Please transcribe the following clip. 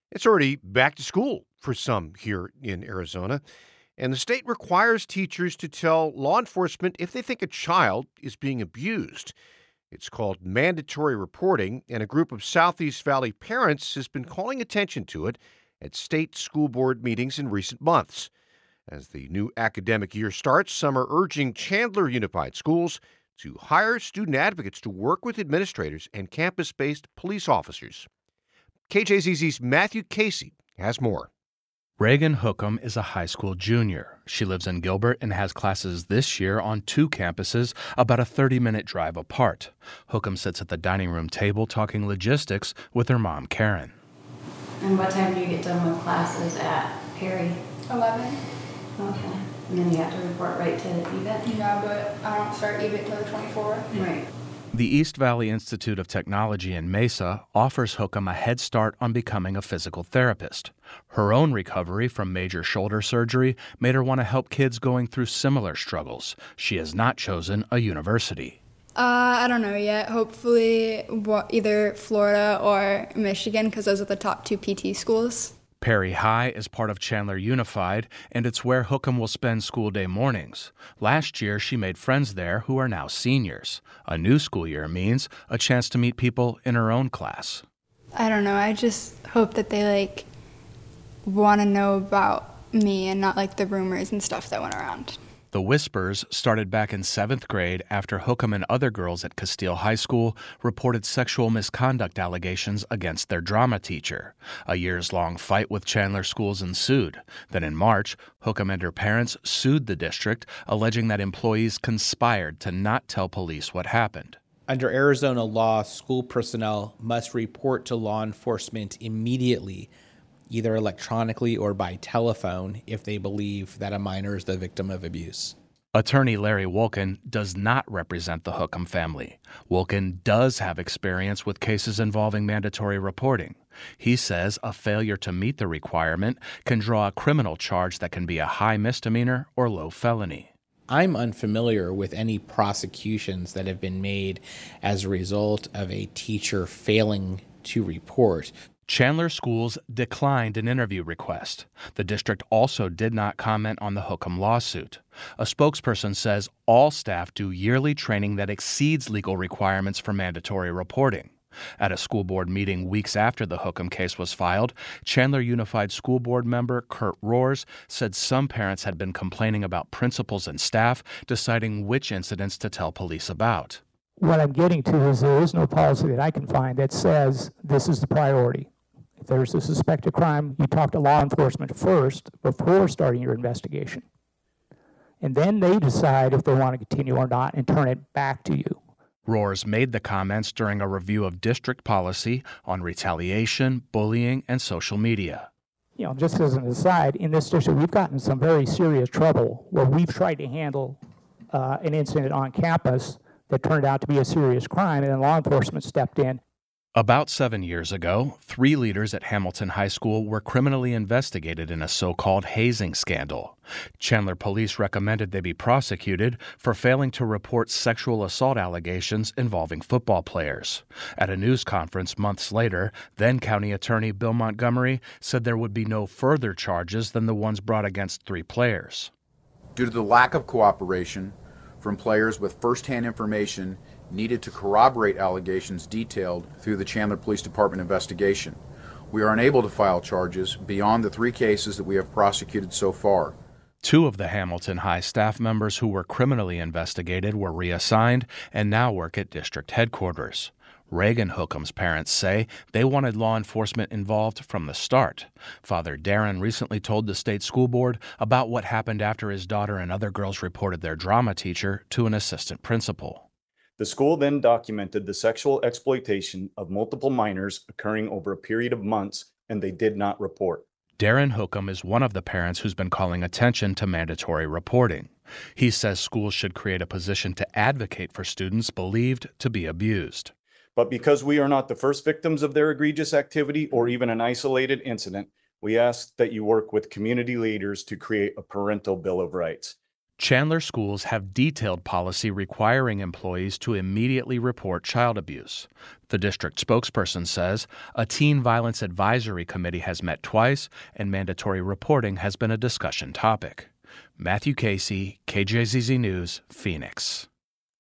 It's already back to school for some here in Arizona, and the state requires teachers to tell law enforcement if they think a child is being abused. It's called mandatory reporting, and a group of Southeast Valley parents has been calling attention to it at state school board meetings in recent months. As the new academic year starts, some are urging Chandler Unified Schools to hire student advocates to work with administrators and campus based police officers. KJZZ's Matthew Casey has more. Reagan Hookham is a high school junior. She lives in Gilbert and has classes this year on two campuses about a 30-minute drive apart. Hookham sits at the dining room table talking logistics with her mom, Karen. And what time do you get done with classes at Perry? 11. Okay. And then you have to report right to EVIT? Yeah, but I don't start EVIT till the 24th. Right. The East Valley Institute of Technology in Mesa offers Hookham a head start on becoming a physical therapist. Her own recovery from major shoulder surgery made her want to help kids going through similar struggles. She has not chosen a university. I don't know yet. Hopefully either Florida or Michigan, because those are the top two PT schools. Perry High is part of Chandler Unified, and it's where Hookham will spend school day mornings. Last year, she made friends there who are now seniors. A new school year means a chance to meet people in her own class. I don't know. I just hope that they, want to know about me and not, the rumors and stuff that went around. The whispers started back in 7th grade after Hookham and other girls at Castile High School reported sexual misconduct allegations against their drama teacher. A years-long fight with Chandler schools ensued. Then in March, Hookham and her parents sued the district, alleging that employees conspired to not tell police what happened. Under Arizona law, school personnel must report to law enforcement immediately, either electronically or by telephone, if they believe that a minor is the victim of abuse. Attorney Larry Wolkin does not represent the Hookham family. Wolkin does have experience with cases involving mandatory reporting. He says a failure to meet the requirement can draw a criminal charge that can be a high misdemeanor or low felony. I'm unfamiliar with any prosecutions that have been made as a result of a teacher failing to report. Chandler Schools declined an interview request. The district also did not comment on the Hookham lawsuit. A spokesperson says all staff do yearly training that exceeds legal requirements for mandatory reporting. At a school board meeting weeks after the Hookham case was filed, Chandler Unified School Board member Kurt Roars said some parents had been complaining about principals and staff deciding which incidents to tell police about. What I'm getting to is there is no policy that I can find that says this is the priority. If there's a suspected crime, you talk to law enforcement first before starting your investigation. And then they decide if they want to continue or not and turn it back to you. Roars made the comments during a review of district policy on retaliation, bullying, and social media. Just as an aside, in this district, we've gotten in some very serious trouble where we've tried to handle an incident on campus that turned out to be a serious crime, and then law enforcement stepped in. About 7 years ago, 3 leaders at Hamilton High School were criminally investigated in a so-called hazing scandal. Chandler police recommended they be prosecuted for failing to report sexual assault allegations involving football players. At a news conference months later, then County Attorney Bill Montgomery said there would be no further charges than the ones brought against 3 players. Due to the lack of cooperation from players with first-hand information needed to corroborate allegations detailed through the Chandler Police Department investigation, we are unable to file charges beyond the 3 cases that we have prosecuted so far. 2 of the Hamilton High staff members who were criminally investigated were reassigned and now work at district headquarters. Reagan Hookham's parents say they wanted law enforcement involved from the start. Father Darren recently told the state school board about what happened after his daughter and other girls reported their drama teacher to an assistant principal. The school then documented the sexual exploitation of multiple minors occurring over a period of months, and they did not report. Darren Hookham is one of the parents who's been calling attention to mandatory reporting. He says schools should create a position to advocate for students believed to be abused. But because we are not the first victims of their egregious activity or even an isolated incident, we ask that you work with community leaders to create a parental bill of rights. Chandler schools have detailed policy requiring employees to immediately report child abuse. The district spokesperson says a teen violence advisory committee has met twice, and mandatory reporting has been a discussion topic. Matthew Casey, KJZZ News, Phoenix.